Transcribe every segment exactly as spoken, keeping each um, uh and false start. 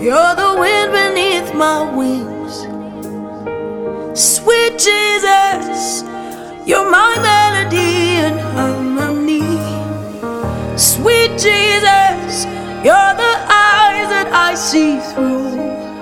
You're the wind beneath my wings. Sweet Jesus, you're my melody and harmony. Sweet Jesus, you're the eyes that I see through.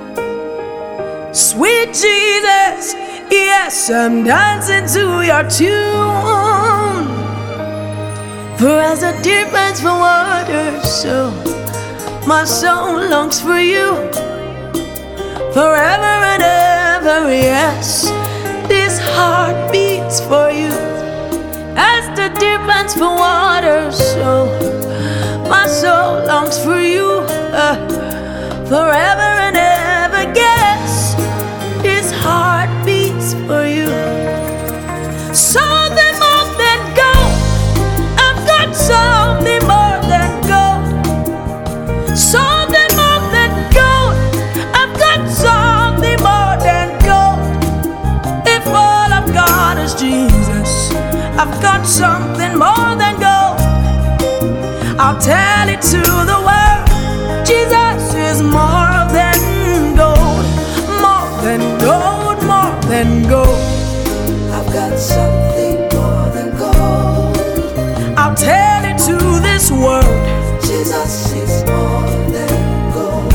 Sweet Jesus, yes, I'm dancing to your tune. For as the deer pants for water, so my soul longs for you. Forever and ever, yes, this heart beats for you. As the deer pants for water, so my soul longs for you. uh, Forever and ever, yes, this heart beats for you. Something more than gold, I've got something more than gold. Something more than gold, I've got something more than gold. If all I've got is Jesus, I've got something more than gold. I'll tell it to the world, Jesus is more than gold. More than gold, more than gold. I've got something more than gold. I'll tell it to this world, Jesus is more than gold.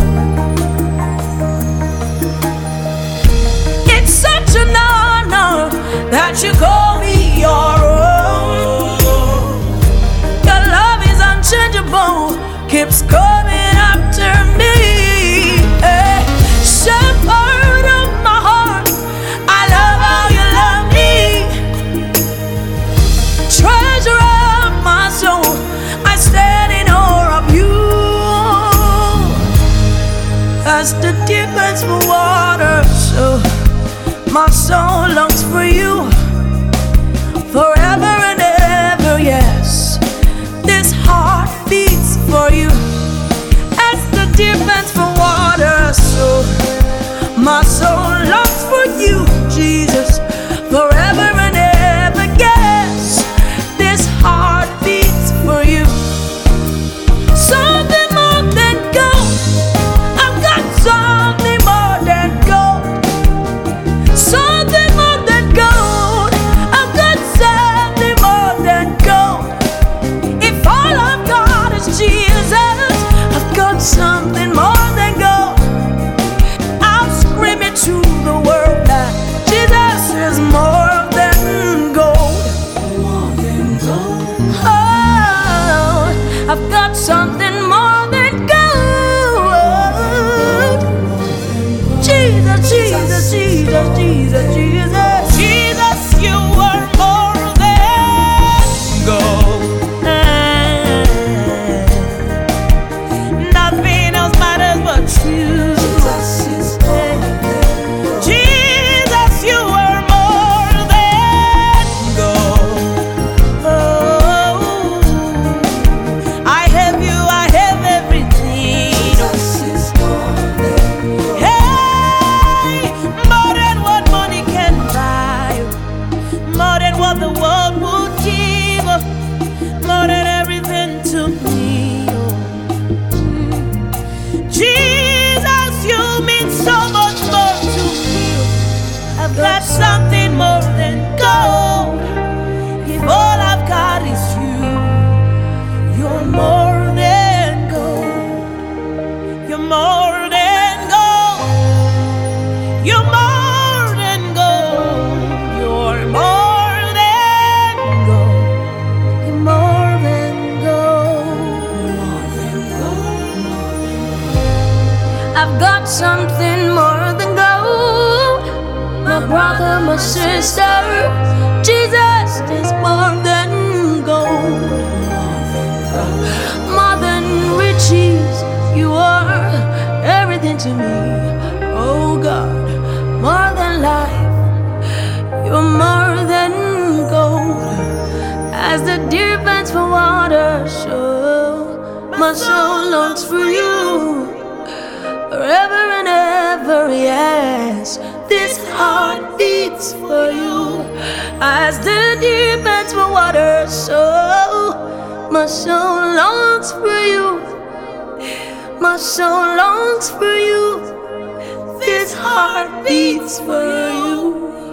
It's such an honor that you call me your own. Your love is unchangeable, keeps coming after me. Hey, shepherd of my heart, I love how you love me. Treasure of my soul, I stand in awe of you. As the deep pants for water, so my soul longs for you. Forever and ever, yes, this heart beats for you. As the deep pants for water, so my soul longs for you, Jesus. Forever and ever, yes, this heart beats for you. Something more than gold, I've got something more than gold. Something more than gold, I've got something more than gold. If all I've got is Jesus, I've got something more than gold. I'll scream it to the world that Jesus is more than gold. More than gold. Oh, I've got something more than gold. Jesus, Jesus, Jesus, Jesus, Jesus. Jesus, you are more than gold. Nothing else matters but you. Jesus is more than gold. Jesus, you are more than gold. Oh, I have you, I have everything. Jesus is more than gold. Hey, more than what money can buy, more than what the world would give, more than everything to me. Jesus, you mean so much more to me. I've got something more than gold. If all I've got is you, you're more than gold. You're more than gold. You're more than gold. You're more than gold. You're more than gold. More than gold. I've got something more than gold. My brother, my sister, Jesus is more than gold. More than riches, you are everything to me. Oh God, more than life, you're more than gold. As the deer pants for water, so my soul longs for you. Forever and ever, yes, this heart beats for you. As the deer pants for water, so my soul longs for you. My heart so longs for you. This heart beats for you.